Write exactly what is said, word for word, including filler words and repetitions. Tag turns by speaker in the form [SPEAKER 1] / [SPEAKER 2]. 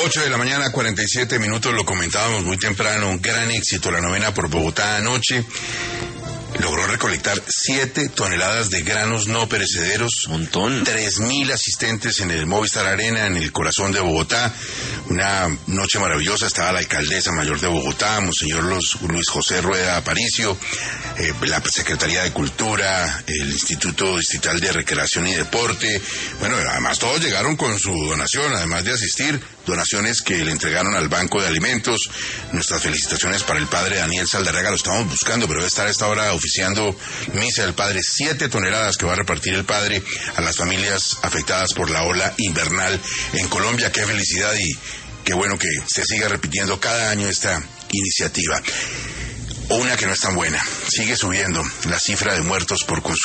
[SPEAKER 1] ocho de la mañana, cuarenta y siete minutos, lo comentábamos muy temprano, un gran éxito la novena por Bogotá anoche. Logró recolectar siete toneladas de granos no perecederos.
[SPEAKER 2] Montón.
[SPEAKER 1] Tres mil asistentes en el Movistar Arena, en el corazón de Bogotá. Una noche maravillosa. Estaba la alcaldesa mayor de Bogotá, Monseñor Luis José Rueda Aparicio, eh, la Secretaría de Cultura, el Instituto Distrital de Recreación y Deporte. Bueno, además todos llegaron con su donación, además de asistir. Donaciones que le entregaron al Banco de Alimentos. Nuestras felicitaciones para el padre Daniel Saldarriaga, lo estamos buscando, pero debe estar a esta hora oficiando misa del padre. Siete toneladas que va a repartir el padre a las familias afectadas por la ola invernal en Colombia. Qué felicidad y qué bueno que se siga repitiendo cada año esta iniciativa. O una que no es tan buena, sigue subiendo la cifra de muertos por consumo